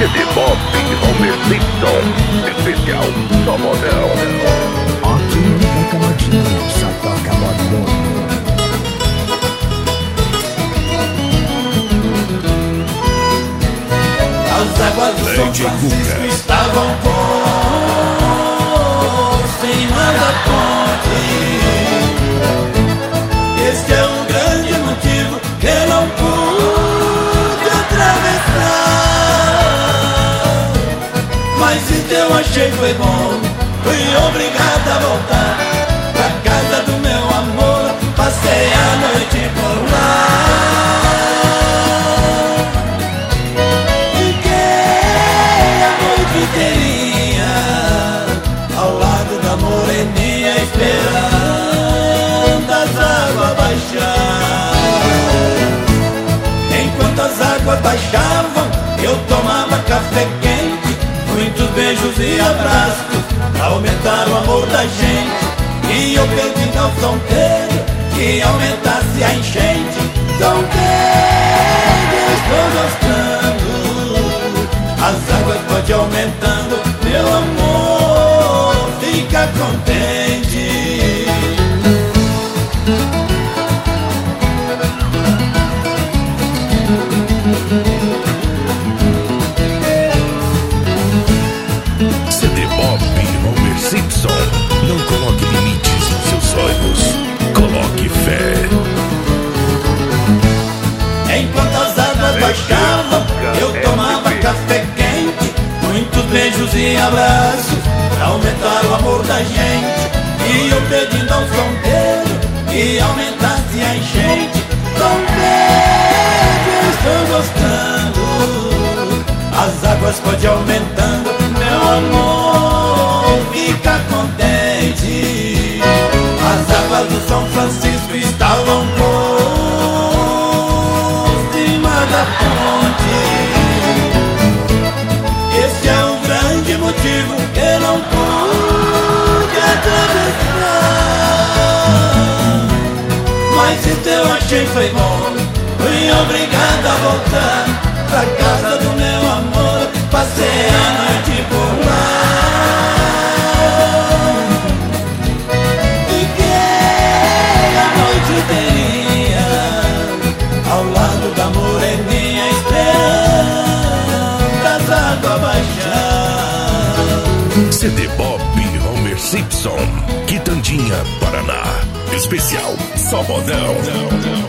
CD Bob e Homer Simpson. Especial só modão. Aqui não toca modinha, só toca modão. As águas do São Francisco estavam por cima da ponte. Este é um grande motivo que eu não pude atravessar. Mas se eu achei foi bom, fui obrigado a voltar pra casa do meu amor. Passei a noite por lá. Ao lado da moreninha, esperando as águas baixar. Enquanto as águas baixavam, eu tomava café quente, muitos beijos e abraços pra aumentar o amor da gente. E eu pedi ao São Pedro que aumentasse a enchente. São Pedro, eu estou gostando, as águas podem aumentando, meu amor, fica contente. CD Bob e Homer Simpson. Não coloque limites nos seus sonhos, coloque fé. Enquanto as águas baixavam, eu tomava café quente, muitos beijos e abraços pra aumentar o amor da gente. E eu pedindo ao São Pedro que aumentasse a enchente. São Pedro, eu estou gostando, as águas podem aumentando, meu amor, fica contente. As águas do São Francisco estavam por cima da ponte. Esse é um grande motivo que não pude atravessar. Mas se eu achei foi bom, fui obrigado a voltar pra casa do meu amor. Passei a noite por lá. Fiquei a noite inteirinha ao lado da moreninha, esperando as águas baixar. CD Bob e Homer Simpson, Quitandinha, Paraná. Especial só modão.